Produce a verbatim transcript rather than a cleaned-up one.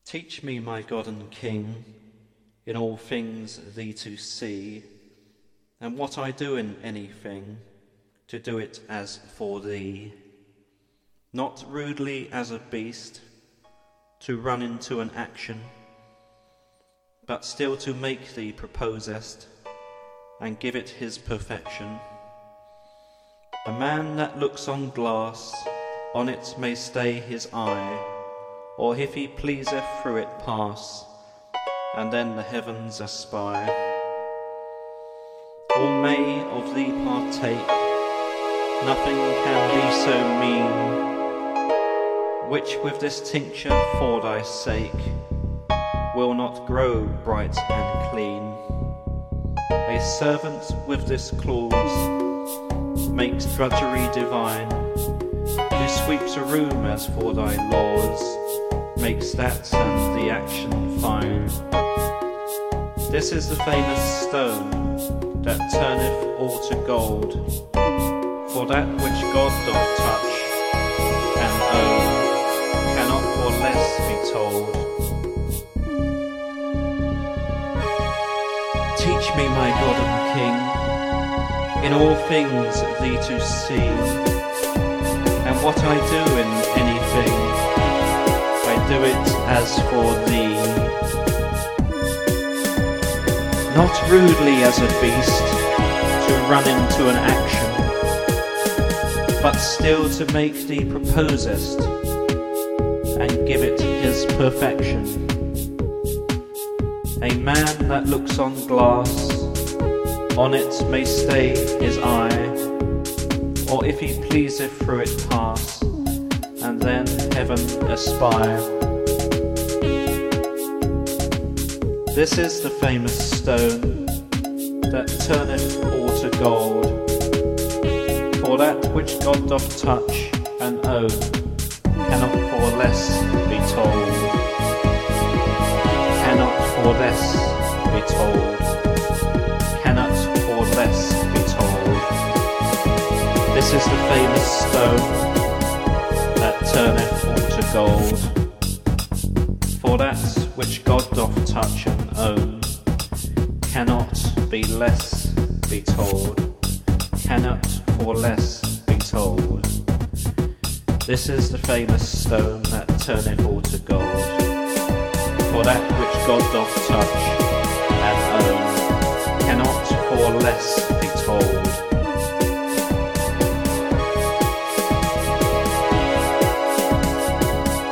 Teach me, my God and King, in all things thee to see, and what I do in anything, to do it as for thee. Not rudely as a beast, to run into an action, but still to make thee proposest, and give it his perfection. A man that looks on glass, on it may stay his eye, or if he pleaseth through it pass, and then the heavens espy. All may of thee partake, nothing can be so mean, which with this tincture for thy sake will not grow bright and clean. A servant with this clause makes drudgery divine, who sweeps a room as for thy laws, makes that and the action fine. This is the famous stone that turneth all to gold, for that which God doth touch and own cannot for less be told. Teach me, my God and King, in all things thee to see, and what I do in anything, I do it as for thee. Not rudely as a beast, to run into an action, but still to make thee proposest, and give it his perfection. A man that looks on glass, on it may stay his eye, or if he pleaseth through it pass, and then heaven espy. This is the famous stone that turneth all to gold, for that which God doth touch and own cannot for less be told. Cannot for less be told. Cannot for less be told. This is the famous stone that turneth all to gold, for that which God doth touch and own cannot be less be told. Cannot for less be told. This is the famous stone that turneth all to gold, for that which God doth touch and own cannot for less be told.